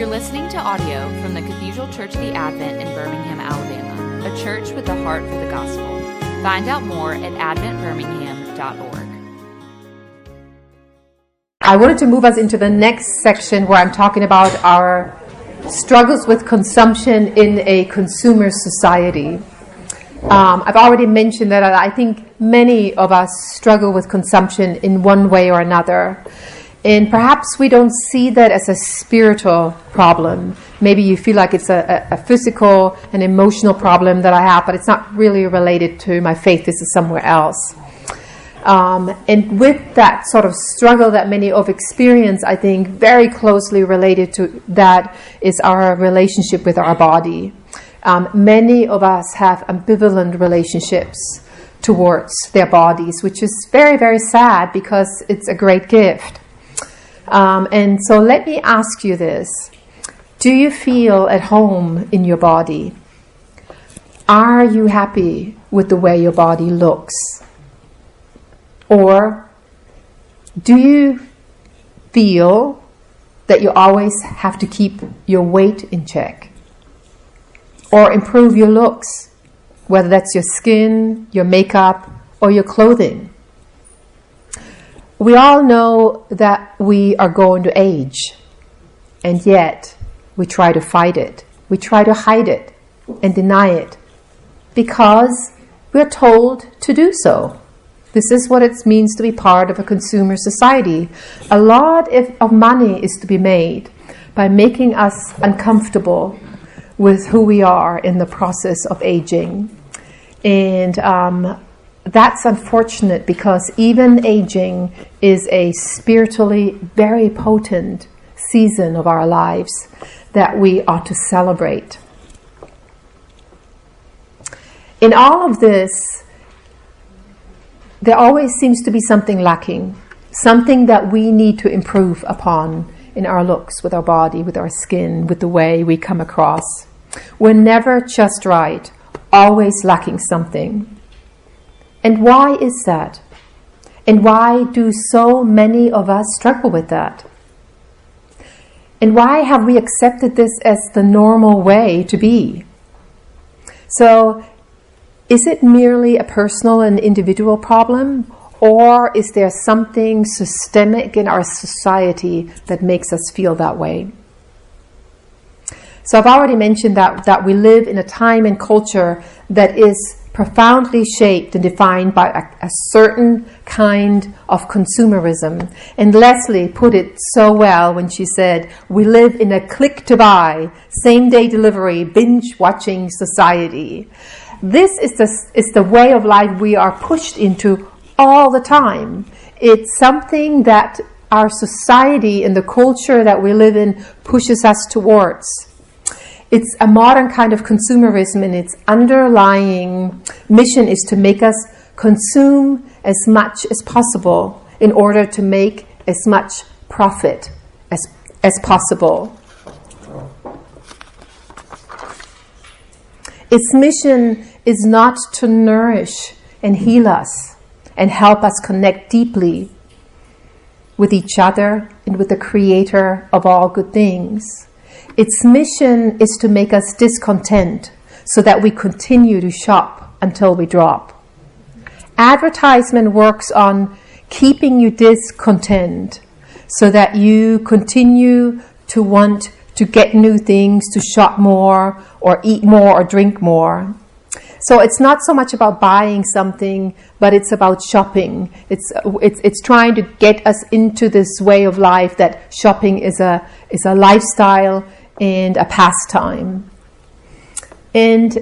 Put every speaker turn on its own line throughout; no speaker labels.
You're listening to audio from the Cathedral Church of the Advent in Birmingham, Alabama, a church with a heart for the gospel. Find out more at adventbirmingham.org.
I wanted to move us into the next section where I'm talking about our struggles with consumption in a consumer society. I've already mentioned that I think many of us struggle with consumption in one way or another. And perhaps we don't see that as a spiritual problem. Maybe you feel like it's a physical and emotional problem that I have, but it's not really related to my faith. This is somewhere else. And with that sort of struggle that many of experience, I think very closely related to that is our relationship with our body. Many of us have ambivalent relationships towards their bodies, which is very, very sad because it's a great gift. And so let me ask you this. Do you feel at home in your body? Are you happy with the way your body looks? Or do you feel that you always have to keep your weight in check? Or improve your looks, whether that's your skin, your makeup, or your clothing? We all know that we are going to age, and yet we try to fight it. We try to hide it and deny it because we're told to do so. This is what it means to be part of a consumer society. A lot of money is to be made by making us uncomfortable with who we are in the process of aging. And that's unfortunate because even aging is a spiritually very potent season of our lives that we ought to celebrate. In all of this, there always seems to be something lacking, something that we need to improve upon in our looks, with our body, with our skin, with the way we come across. We're never just right, always lacking something. And why is that? And why do so many of us struggle with that? And why have we accepted this as the normal way to be? So, is it merely a personal and individual problem? Or is there something systemic in our society that makes us feel that way? So I've already mentioned that we live in a time and culture that is profoundly shaped and defined by a certain kind of consumerism. And Leslie put it so well when she said, we live in a click-to-buy, same-day delivery, binge-watching society. This is the way of life we are pushed into all the time. It's something that our society and the culture that we live in pushes us towards. It's a modern kind of consumerism, and its underlying mission is to make us consume as much as possible in order to make as much profit as possible. Its mission is not to nourish and heal us and help us connect deeply with each other and with the Creator of all good things. Its mission is to make us discontent so that we continue to shop until we drop. Advertisement works on keeping you discontent so that you continue to want to get new things, to shop more or eat more or drink more. So it's not so much about buying something, but it's about shopping. It's trying to get us into this way of life that shopping is a lifestyle and a pastime. And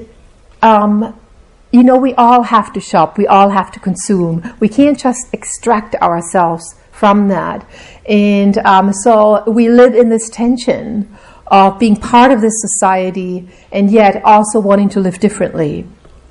we all have to shop. We all have to consume. We can't just extract ourselves from that. And so we live in this tension of being part of this society and yet also wanting to live differently.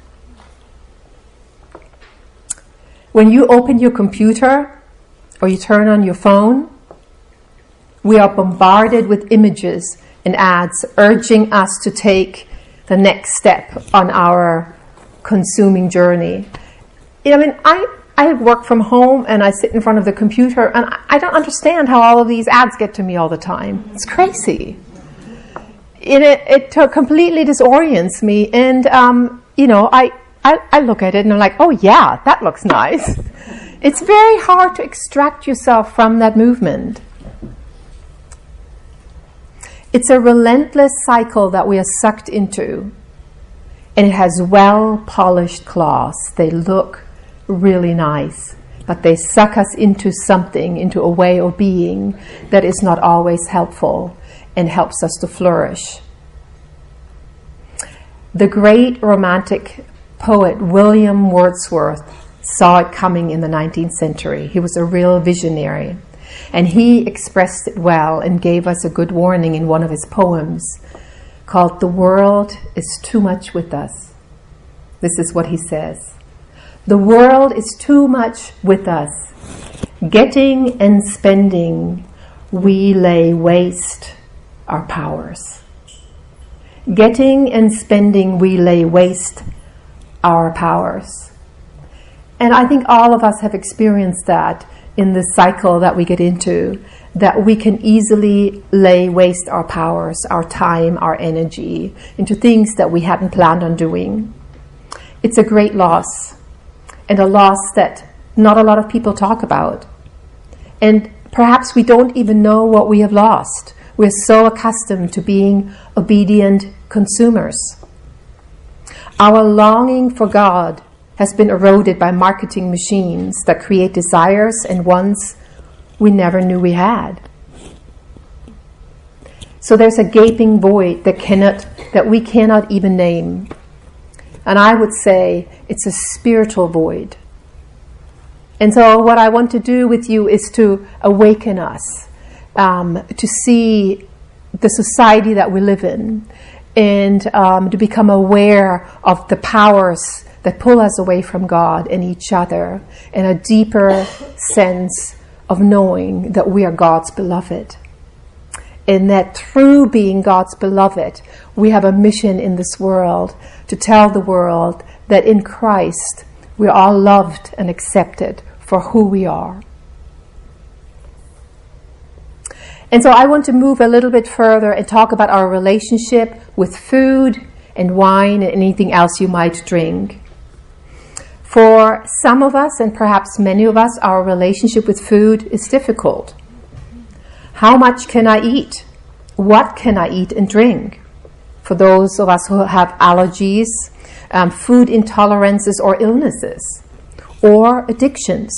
When you open your computer or you turn on your phone, we are bombarded with images and ads urging us to take the next step on our consuming journey. I work from home and I sit in front of the computer and I don't understand how all of these ads get to me all the time. It's crazy. it completely disorients me. And, I look at it and I'm like, oh yeah, that looks nice. It's very hard to extract yourself from that movement. It's a relentless cycle that we are sucked into. And it has well-polished claws. They look really nice. But they suck us into something, into a way of being that is not always helpful and helps us to flourish. The great romantic poet William Wordsworth saw it coming in the 19th century. He was a real visionary. And he expressed it well and gave us a good warning in one of his poems called "The World is Too Much With Us." This is what he says. The world is too much with us. Getting and spending, we lay waste our powers. Getting and spending, we lay waste our powers. And I think all of us have experienced that in the cycle that we get into, that we can easily lay waste our powers, our time, our energy into things that we hadn't planned on doing. It's a great loss, and a loss that not a lot of people talk about. And perhaps we don't even know what we have lost. We're so accustomed to being obedient consumers. Our longing for God has been eroded by marketing machines that create desires and wants we never knew we had. So there's a gaping void that we cannot even name. And I would say it's a spiritual void. And so what I want to do with you is to awaken us, to see the society that we live in, and to become aware of the powers that pull us away from God and each other, and a deeper sense of knowing that we are God's beloved. And that through being God's beloved, we have a mission in this world to tell the world that in Christ we're all loved and accepted for who we are. And so I want to move a little bit further and talk about our relationship with food and wine and anything else you might drink. For some of us, and perhaps many of us, our relationship with food is difficult. How much can I eat? What can I eat and drink? For those of us who have allergies, food intolerances or illnesses, or addictions.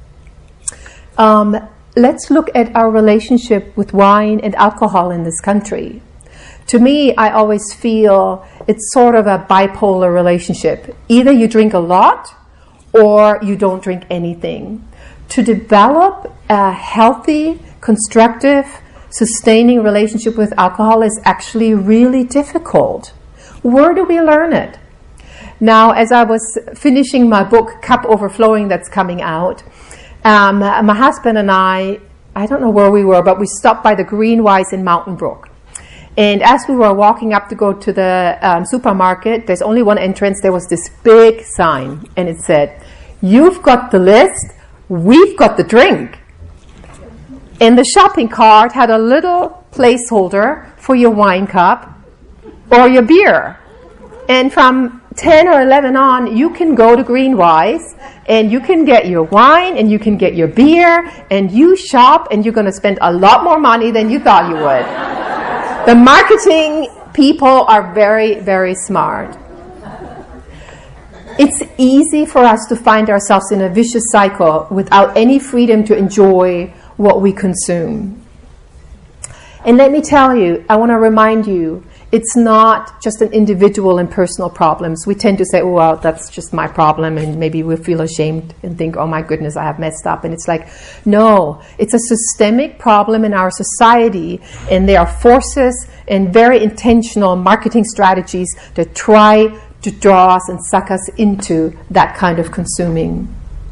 Let's look at our relationship with wine and alcohol in this country. To me, I always feel it's sort of a bipolar relationship. Either you drink a lot or you don't drink anything. To develop a healthy, constructive, sustaining relationship with alcohol is actually really difficult. Where do we learn it? Now, as I was finishing my book, Cup Overflowing, that's coming out, my husband and I don't know where we were, but we stopped by the Greenwise in Mountain Brook. And as we were walking up to go to the supermarket, there's only one entrance, there was this big sign, and it said, "You've got the list, we've got the drink." And the shopping cart had a little placeholder for your wine cup or your beer. And from 10 or 11 on, you can go to Greenwise and you can get your wine and you can get your beer and you shop, and you're going to spend a lot more money than you thought you would. The marketing people are very, very smart. It's easy for us to find ourselves in a vicious cycle without any freedom to enjoy what we consume. And let me tell you, I want to remind you, it's not just an individual and personal problems. We tend to say, oh, well, that's just my problem, and maybe we'll feel ashamed and think, oh my goodness, I have messed up. And it's like, no, it's a systemic problem in our society, and there are forces and very intentional marketing strategies that try to draw us and suck us into that kind of consuming.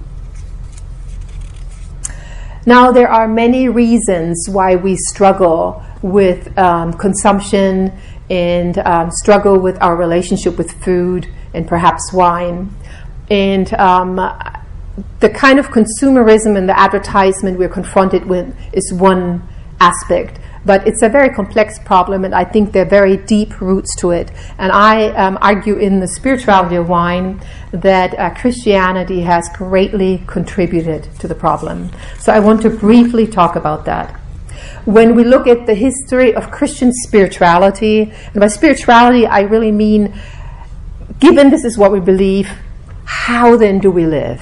Now, there are many reasons why we struggle with consumption and struggle with our relationship with food and perhaps wine. And the kind of consumerism and the advertisement we're confronted with is one aspect. But it's a very complex problem, and I think there are very deep roots to it. And I argue in The Spirituality of Wine that Christianity has greatly contributed to the problem. So I want to briefly talk about that. When we look at the history of Christian spirituality, and by spirituality I really mean, given this is what we believe, how then do we live?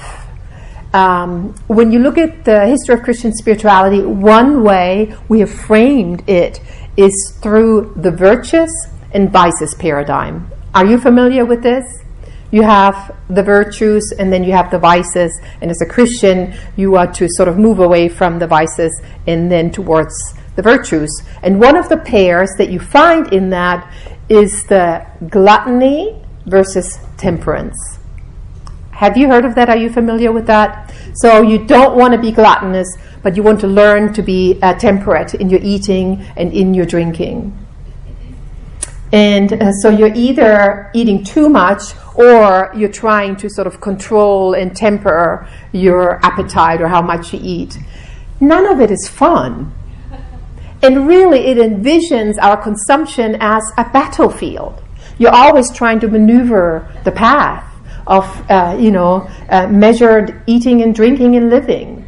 When you look at the history of Christian spirituality, one way we have framed it is through the virtues and vices paradigm. Are you familiar with this? You have the virtues and then you have the vices, and as a Christian you are to sort of move away from the vices and then towards the virtues. And one of the pairs that you find in that is the gluttony versus temperance. Have you heard of that? Are you familiar with that? So you don't want to be gluttonous, but you want to learn to be temperate in your eating and in your drinking. And so you're either eating too much or you're trying to sort of control and temper your appetite or how much you eat. None of it is fun. And really it envisions our consumption as a battlefield. You're always trying to maneuver the path of, measured eating and drinking and living.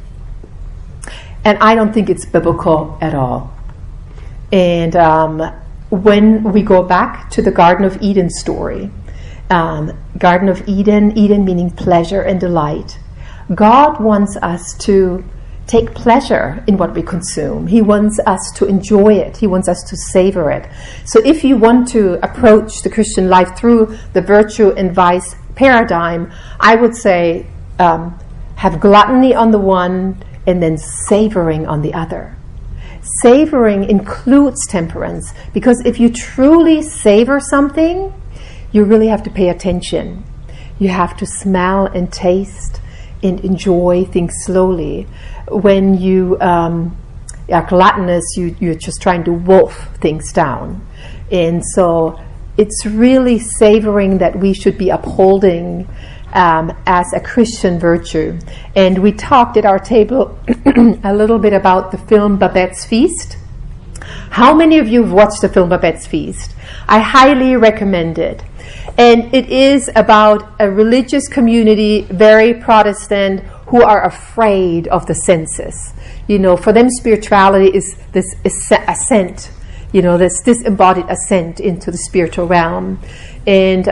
And I don't think it's biblical at all. And when we go back to the Garden of Eden story, Garden of Eden, Eden meaning pleasure and delight, God wants us to take pleasure in what we consume. He wants us to enjoy it. He wants us to savor it. So if you want to approach the Christian life through the virtue and vice paradigm, I would say have gluttony on the one and then savoring on the other. Savoring includes temperance, because if you truly savor something, you really have to pay attention. You have to smell and taste and enjoy things slowly. When you are gluttonous, you're just trying to wolf things down. And so it's really savoring that we should be upholding as a Christian virtue. And we talked at our table a little bit about the film Babette's Feast. How many of you have watched the film Babette's Feast? I highly recommend it. And it is about a religious community, very Protestant, who are afraid of the census. You know, for them spirituality is this ascent, this disembodied ascent into the spiritual realm. And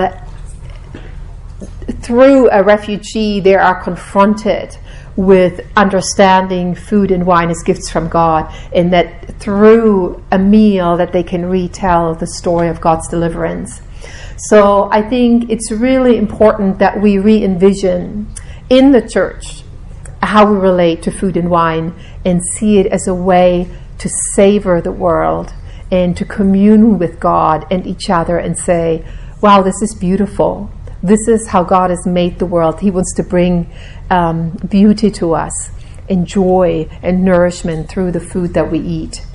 through a refugee, they are confronted with understanding food and wine as gifts from God, and that through a meal that they can retell the story of God's deliverance. So I think it's really important that we re-envision in the church how we relate to food and wine and see it as a way to savor the world and to commune with God and each other and say, wow, this is beautiful. This is how God has made the world. He wants to bring beauty to us and joy and nourishment through the food that we eat.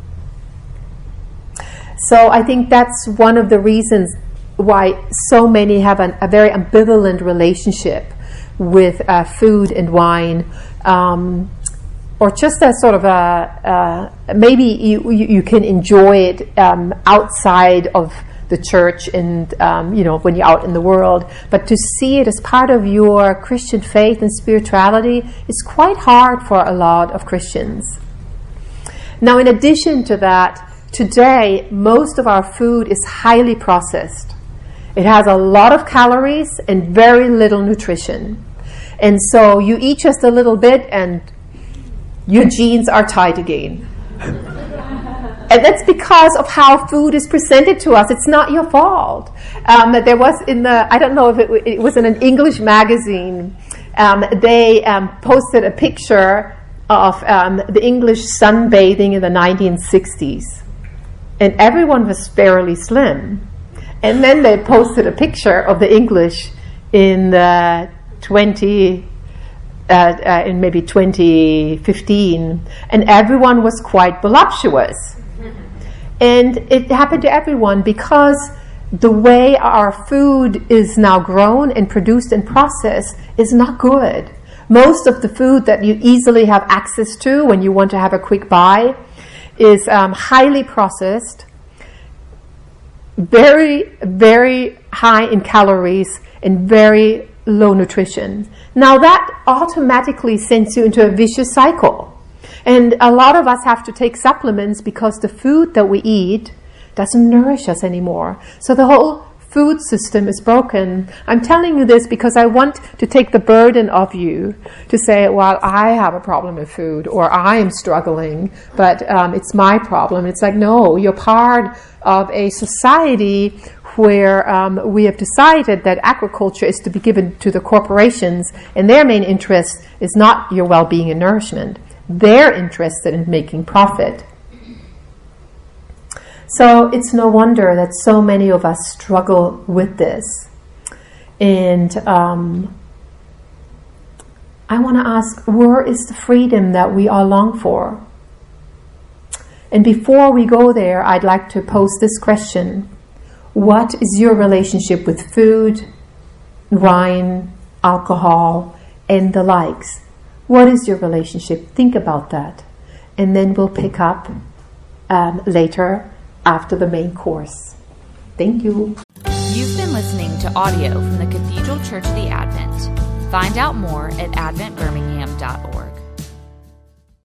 So I think that's one of the reasons why so many have a very ambivalent relationship with food and wine, or just a sort of maybe you can enjoy it outside of the church and when you're out in the world, but to see it as part of your Christian faith and spirituality is quite hard for a lot of Christians. Now, in addition to that, today most of our food is highly processed. It has a lot of calories and very little nutrition. And so you eat just a little bit and your jeans are tight again. And that's because of how food is presented to us. It's not your fault. There was I don't know if it was in an English magazine, they posted a picture of the English sunbathing in the 1960s. And everyone was fairly slim. And then they posted a picture of the English in the in maybe 2015, and everyone was quite voluptuous. And it happened to everyone because the way our food is now grown and produced and processed is not good. Most of the food that you easily have access to when you want to have a quick buy is highly processed, very, very high in calories, and very low nutrition. Now that automatically sends you into a vicious cycle. And a lot of us have to take supplements because the food that we eat doesn't nourish us anymore. So the whole food system is broken. I'm telling you this because I want to take the burden off you to say, well, I have a problem with food, or I am struggling, but it's my problem. It's like, no, you're part of a society where we have decided that agriculture is to be given to the corporations, and their main interest is not your well-being and nourishment. They're interested in making profit. So it's no wonder that so many of us struggle with this. And I want to ask, where is the freedom that we all long for? And before we go there, I'd like to pose this question. What is your relationship with food, wine, alcohol, and the likes? What is your relationship? Think about that. And then we'll pick up later after the main course. Thank you.
You've been listening to audio from the Cathedral Church of the Advent. Find out more at adventbirmingham.org.